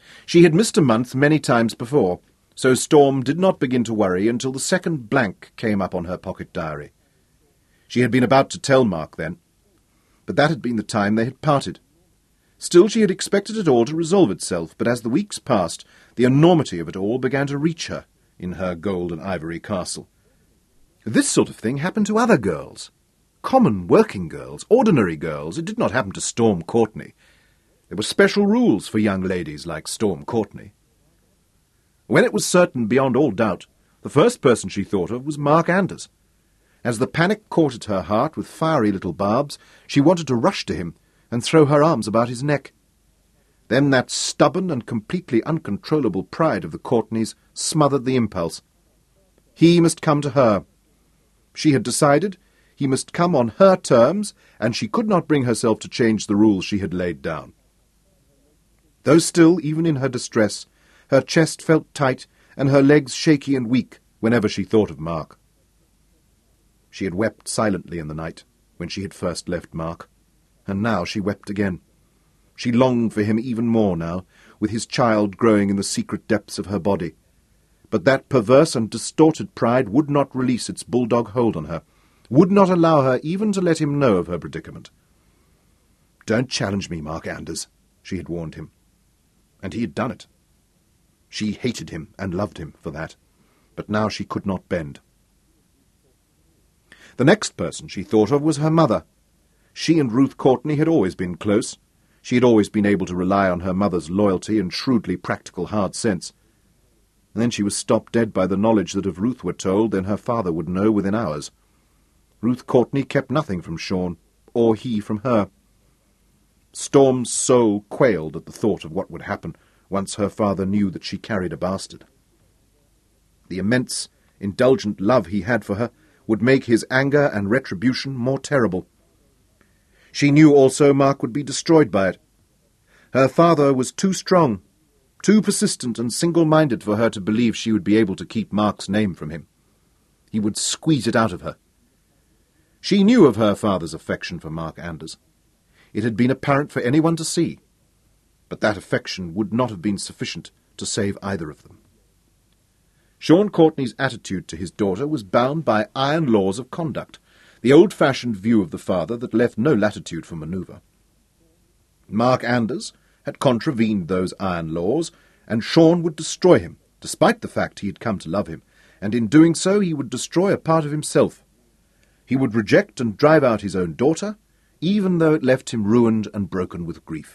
She had missed a month many times before, so Storm did not begin to worry until the second blank came up on her pocket diary. She had been about to tell Mark then, but that had been the time they had parted. Still, she had expected it all to resolve itself, but as the weeks passed, the enormity of it all began to reach her in her gold and ivory castle. This sort of thing happened to other girls. Common working girls, ordinary girls. It did not happen to Storm Courtenay. There were special rules for young ladies like Storm Courtenay. When it was certain beyond all doubt, the first person she thought of was Mark Anders. As the panic caught at her heart with fiery little barbs, she wanted to rush to him and throw her arms about his neck. Then that stubborn and completely uncontrollable pride of the Courtenays smothered the impulse. He must come to her. She had decided he must come on her terms, and she could not bring herself to change the rules she had laid down. Though still, even in her distress, her chest felt tight and her legs shaky and weak whenever she thought of Mark. She had wept silently in the night when she had first left Mark, and now she wept again. She longed for him even more now, with his child growing in the secret depths of her body. But that perverse and distorted pride would not release its bulldog hold on her, would not allow her even to let him know of her predicament. "Don't challenge me, Mark Anders," she had warned him. And he had done it. She hated him and loved him for that, but now she could not bend. The next person she thought of was her mother. She and Ruth Courtenay had always been close. She had always been able to rely on her mother's loyalty and shrewdly practical hard sense. And then she was stopped dead by the knowledge that if Ruth were told, then her father would know within hours. Ruth Courtenay kept nothing from Sean, or he from her. Storm's soul quailed at the thought of what would happen once her father knew that she carried a bastard. The immense, indulgent love he had for her would make his anger and retribution more terrible. She knew also Mark would be destroyed by it. Her father was too strong, too persistent and single-minded for her to believe she would be able to keep Mark's name from him. He would squeeze it out of her. She knew of her father's affection for Mark Anders. It had been apparent for anyone to see, but that affection would not have been sufficient to save either of them. Sean Courtenay's attitude to his daughter was bound by iron laws of conduct, the old-fashioned view of the father that left no latitude for manoeuvre. Mark Anders had contravened those iron laws, and Sean would destroy him, despite the fact he had come to love him, and in doing so he would destroy a part of himself. He would reject and drive out his own daughter, even though it left him ruined and broken with grief.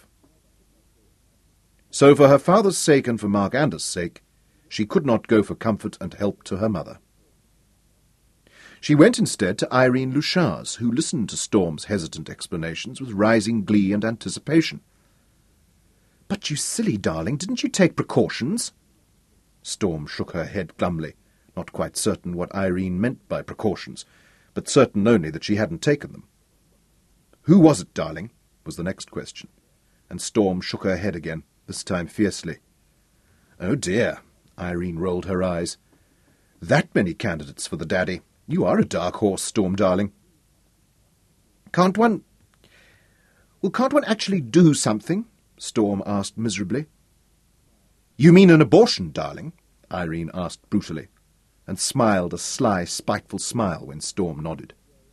So for her father's sake and for Mark Anders' sake, she could not go for comfort and help to her mother. She went instead to Irene Louchars, who listened to Storm's hesitant explanations with rising glee and anticipation. "But you silly darling, didn't you take precautions?" Storm shook her head glumly, not quite certain what Irene meant by precautions, but certain only that she hadn't taken them. "Who was it, darling?" was the next question, and Storm shook her head again, this time fiercely. "Oh dear," Irene rolled her eyes. "That many candidates for the daddy. You are a dark horse, Storm, darling." Can't one actually do something?" Storm asked miserably. "You mean an abortion, darling?" Irene asked brutally, and smiled a sly, spiteful smile when Storm nodded.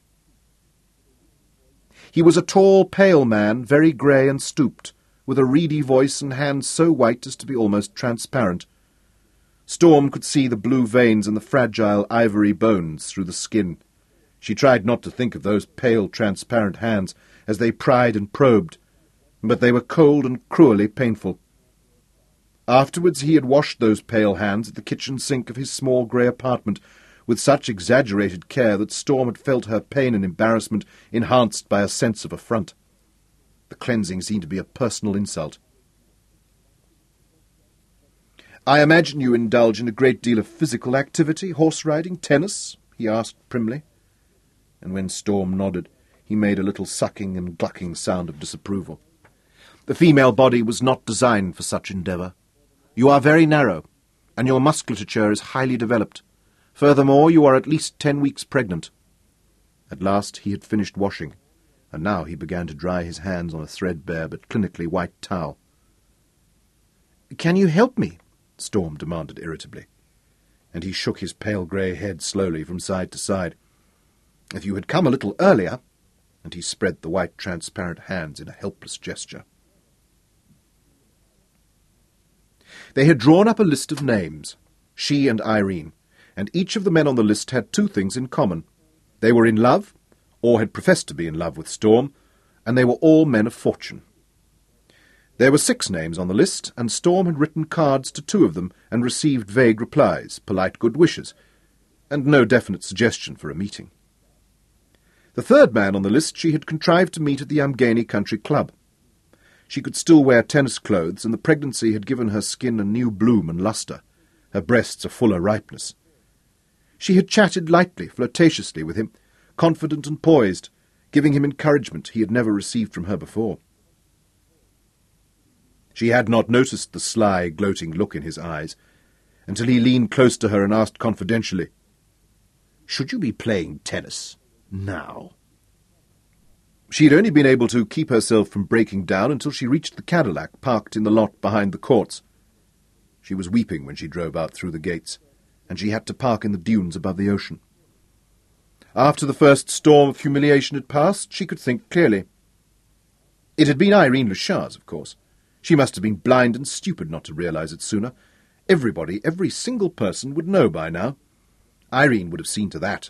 He was a tall, pale man, very grey and stooped, with a reedy voice and hands so white as to be almost transparent. Storm could see the blue veins and the fragile ivory bones through the skin. She tried not to think of those pale, transparent hands as they pried and probed, but they were cold and cruelly painful. Afterwards he had washed those pale hands at the kitchen sink of his small grey apartment, with such exaggerated care that Storm had felt her pain and embarrassment enhanced by a sense of affront. The cleansing seemed to be a personal insult. "I imagine you indulge in a great deal of physical activity, horse-riding, tennis?" he asked primly. And when Storm nodded, he made a little sucking and glucking sound of disapproval. "The female body was not designed for such endeavour. You are very narrow, and your musculature is highly developed. Furthermore, you are at least 10 weeks pregnant." At last he had finished washing, and now he began to dry his hands on a threadbare but clinically white towel. "Can you help me?" Storm demanded irritably, and he shook his pale grey head slowly from side to side. "If you had come a little earlier," and he spread the white transparent hands in a helpless gesture. They had drawn up a list of names, she and Irene, and each of the men on the list had two things in common. They were in love, or had professed to be in love with Storm, and they were all men of fortune. There were 6 names on the list, and Storm had written cards to 2 of them and received vague replies, polite good wishes, and no definite suggestion for a meeting. The 3rd man on the list she had contrived to meet at the Amgheni Country Club. She could still wear tennis clothes, and the pregnancy had given her skin a new bloom and lustre, her breasts a fuller ripeness. She had chatted lightly, flirtatiously with him, confident and poised, giving him encouragement he had never received from her before. She had not noticed the sly, gloating look in his eyes, until he leaned close to her and asked confidentially, "Should you be playing tennis now?" She had only been able to keep herself from breaking down until she reached the Cadillac parked in the lot behind the courts. She was weeping when she drove out through the gates, and she had to park in the dunes above the ocean. After the first storm of humiliation had passed, she could think clearly. It had been Irene Lashar's, of course. She must have been blind and stupid not to realize it sooner. Everybody, every single person, would know by now. Irene would have seen to that.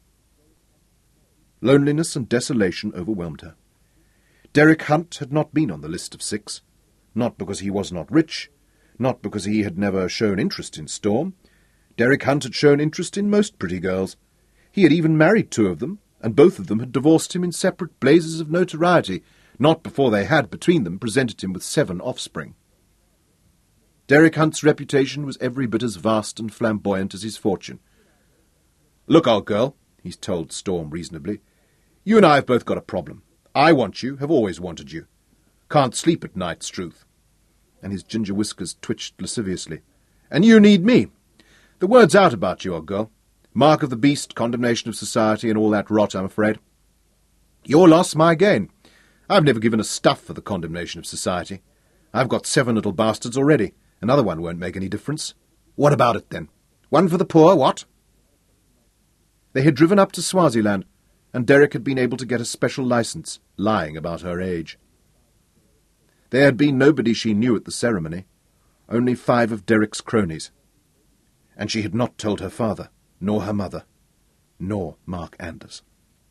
Loneliness and desolation overwhelmed her. Derek Hunt had not been on the list of 6, not because he was not rich, not because he had never shown interest in Storm. Derek Hunt had shown interest in most pretty girls. He had even married 2 of them, and both of them had divorced him in separate blazes of notoriety, not before they had, between them, presented him with 7 offspring. Derek Hunt's reputation was every bit as vast and flamboyant as his fortune. "Look, old girl," he told Storm reasonably, "you and I have both got a problem. I want you, have always wanted you. Can't sleep at night, 'struth." And his ginger whiskers twitched lasciviously. "And you need me. The word's out about you, old girl. Mark of the beast, condemnation of society, and all that rot, I'm afraid. Your loss, my gain. I've never given a stuff for the condemnation of society. I've got 7 little bastards already. Another one won't make any difference. What about it, then? One for the poor, what?" They had driven up to Swaziland, and Derek had been able to get a special licence, lying about her age. There had been nobody she knew at the ceremony, only 5 of Derek's cronies. And she had not told her father, nor her mother, nor Mark Anders.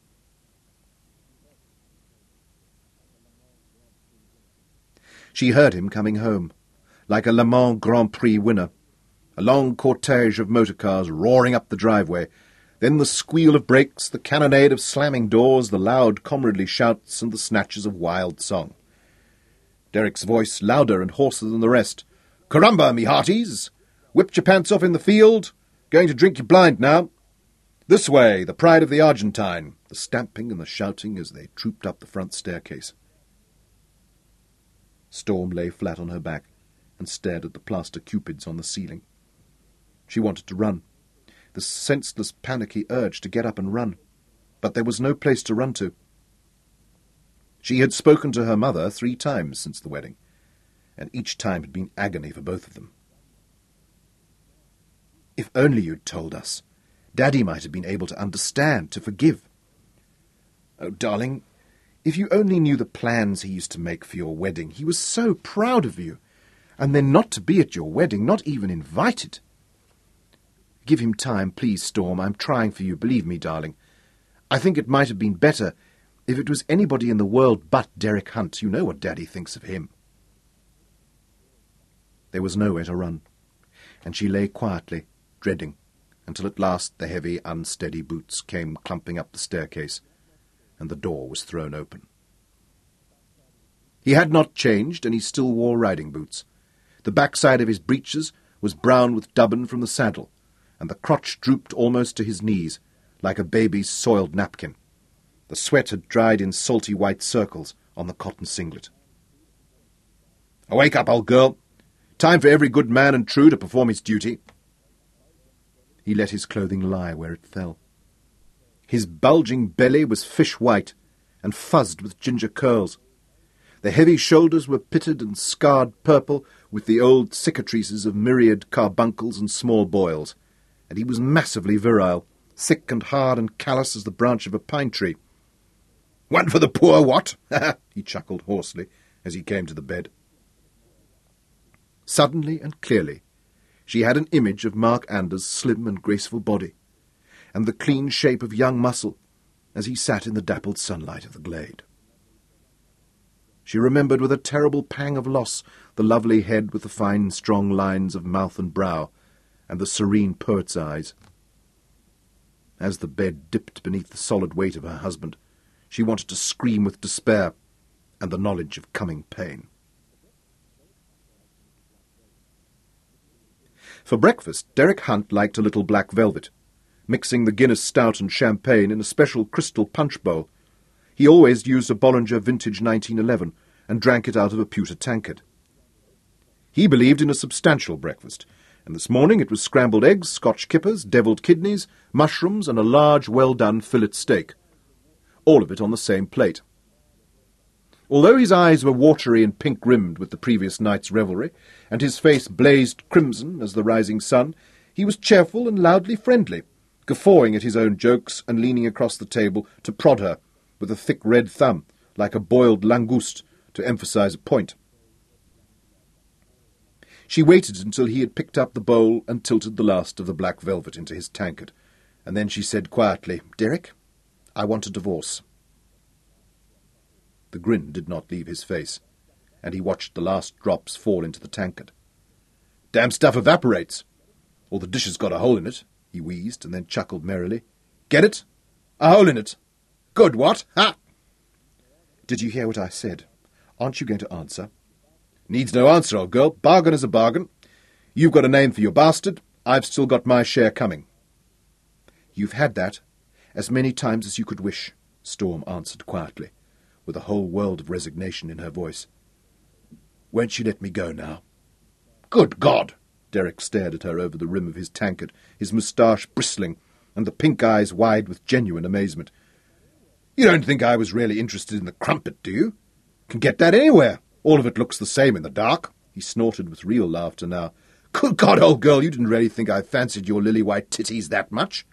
She heard him coming home, like a Le Mans Grand Prix winner, a long cortege of motor cars roaring up the driveway, then the squeal of brakes, the cannonade of slamming doors, the loud comradely shouts, and the snatches of wild song. Derek's voice, louder and hoarser than the rest. "Caramba, me hearties! Whipped your pants off in the field? Going to drink you blind now? This way, the pride of the Argentine!" The stamping and the shouting as they trooped up the front staircase. Storm lay flat on her back and stared at the plaster cupids on the ceiling. She wanted to run, the senseless, panicky urge to get up and run, but there was no place to run to. She had spoken to her mother 3 times since the wedding, and each time had been agony for both of them. "If only you'd told us. Daddy might have been able to understand, to forgive." "Oh, darling, if you only knew the plans he used to make for your wedding. He was so proud of you. And then not to be at your wedding, not even invited." "Give him time, please, Storm. I'm trying for you, believe me, darling. I think it might have been better if it was anybody in the world but Derek Hunt. You know what Daddy thinks of him." There was nowhere to run, and she lay quietly, dreading, until at last the heavy, unsteady boots came clumping up the staircase, and the door was thrown open. He had not changed, and he still wore riding boots. The backside of his breeches was brown with dubbin from the saddle, and the crotch drooped almost to his knees, like a baby's soiled napkin. The sweat had dried in salty white circles on the cotton singlet. "Wake up, old girl! Time for every good man and true to perform his duty." He let his clothing lie where it fell. His bulging belly was fish-white and fuzzed with ginger curls. The heavy shoulders were pitted and scarred purple with the old cicatrices of myriad carbuncles and small boils, and he was massively virile, thick and hard and callous as the branch of a pine tree. "One for the poor, what?" he chuckled hoarsely as he came to the bed. Suddenly and clearly, she had an image of Mark Anders' slim and graceful body, and the clean shape of young muscle as he sat in the dappled sunlight of the glade. She remembered with a terrible pang of loss the lovely head with the fine, strong lines of mouth and brow, and the serene poet's eyes. As the bed dipped beneath the solid weight of her husband, she wanted to scream with despair and the knowledge of coming pain. For breakfast, Derek Hunt liked a little black velvet, mixing the Guinness stout and champagne in a special crystal punch bowl. He always used a Bollinger vintage 1911 and drank it out of a pewter tankard. He believed in a substantial breakfast, and this morning it was scrambled eggs, Scotch kippers, devilled kidneys, mushrooms, and a large, well-done fillet steak. All of it on the same plate. Although his eyes were watery and pink-rimmed with the previous night's revelry, and his face blazed crimson as the rising sun, he was cheerful and loudly friendly, guffawing at his own jokes and leaning across the table to prod her with a thick red thumb, like a boiled langouste, to emphasize a point. She waited until he had picked up the bowl and tilted the last of the black velvet into his tankard, and then she said quietly, "Derek, I want a divorce." The grin did not leave his face, and he watched the last drops fall into the tankard. "Damn stuff evaporates. Or the dish has got a hole in it," he wheezed, and then chuckled merrily. "Get it? A hole in it. Good, what? Ha!" "Did you hear what I said? Aren't you going to answer?" "Needs no answer, old girl. Bargain is a bargain. You've got a name for your bastard. I've still got my share coming." "You've had that as many times as you could wish," Storm answered quietly, with a whole world of resignation in her voice. "Won't you let me go now?" "Good God!" Derek stared at her over the rim of his tankard, his moustache bristling, and the pink eyes wide with genuine amazement. "You don't think I was really interested in the crumpet, do you? Can get that anywhere. All of it looks the same in the dark." He snorted with real laughter now. "Good God, old girl, you didn't really think I fancied your lily-white titties that much?"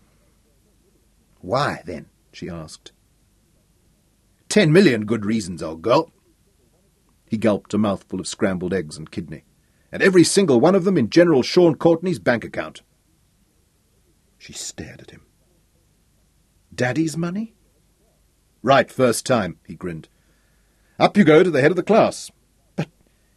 "Why, then?" she asked. 10 million good reasons, old girl." He gulped a mouthful of scrambled eggs and kidney. "And every single one of them in General Sean Courtney's bank account." She stared at him. "Daddy's money?" "Right, first time," he grinned. "Up you go to the head of the class." But...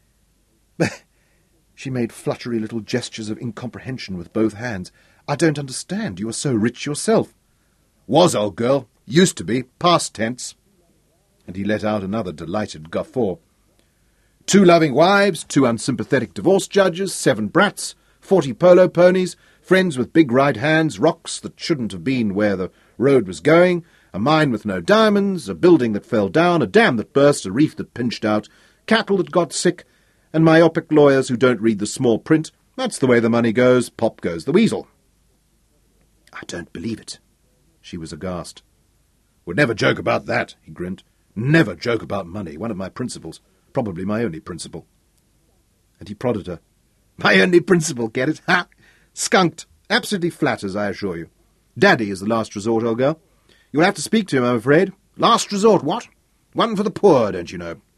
She made fluttery little gestures of incomprehension with both hands. "I don't understand. You are so rich yourself." "Was, old girl. Used to be. Past tense." And he let out another delighted guffaw. 2 loving wives, 2 unsympathetic divorce judges, 7 brats, 40 polo ponies, friends with big right hands, rocks that shouldn't have been where the road was going, a mine with no diamonds, a building that fell down, a dam that burst, a reef that pinched out, cattle that got sick, and myopic lawyers who don't read the small print. That's the way the money goes. Pop goes the weasel. "I don't believe it." She was aghast. "Would never joke about that," he grinned. "Never joke about money. One of my principles. Probably my only principle." And he prodded her. "My only principle, get it? Ha! Skunked. Absolutely flat, as I assure you. Daddy is the last resort, old girl. You'll have to speak to him, I'm afraid. Last resort, what? One for the poor, don't you know?"